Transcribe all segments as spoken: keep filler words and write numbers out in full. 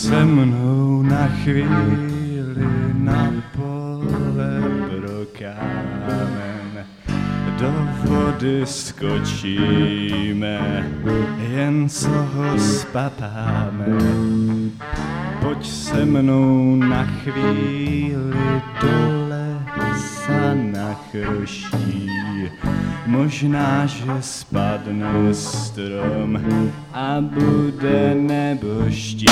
se mnou na chvíli na pole pro kámen. Do vody skočíme, jen co ho spapáme. Pojď se mnou na chvíli do lesa na chroští. Možná, že spadne strom a bude nebožtí.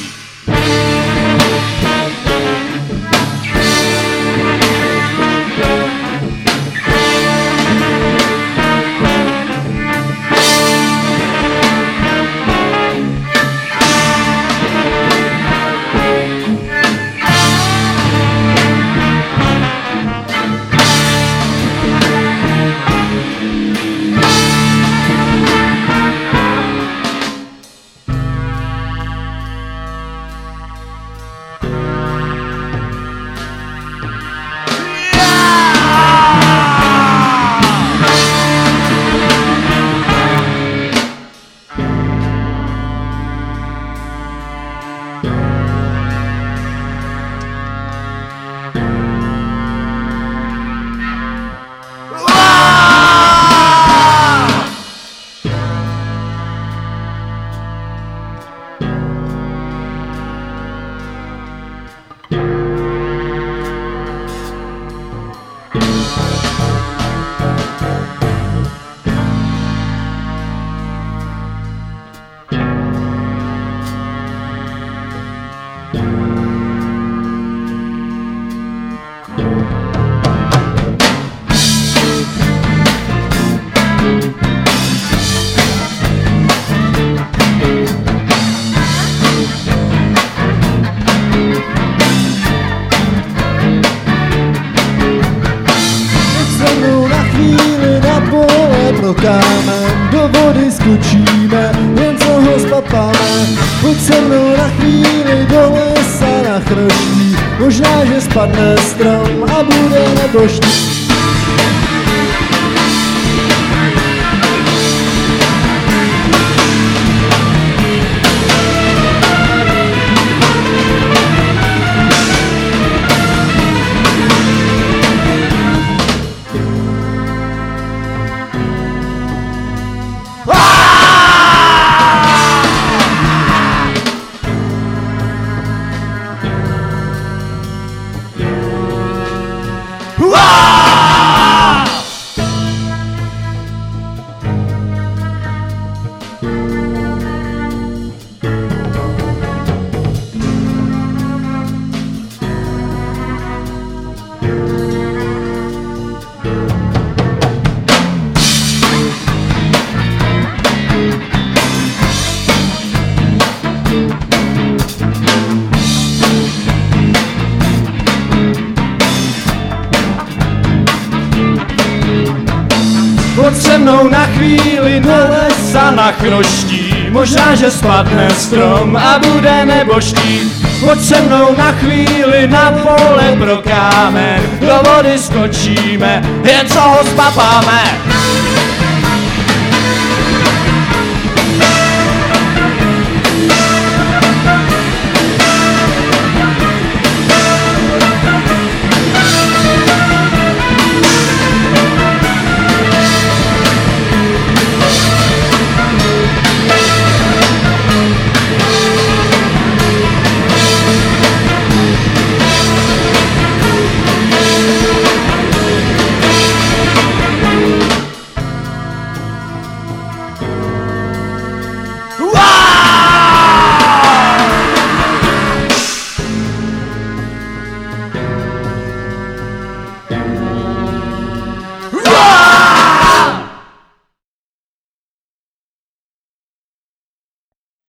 Kámen, do vody skočíme, jen co ho spapáme. Pojď se mnou na chvíli do lesa na chroští. Možná, že spadne strom a bude nebožtí. Pojď se mnou na chvíli do lesa na chroští. Možná, že spadne strom a bude nebožtí. Pojď se mnou na chvíli na pole pro kámen. Do vody skočíme, jen co ho spapáme.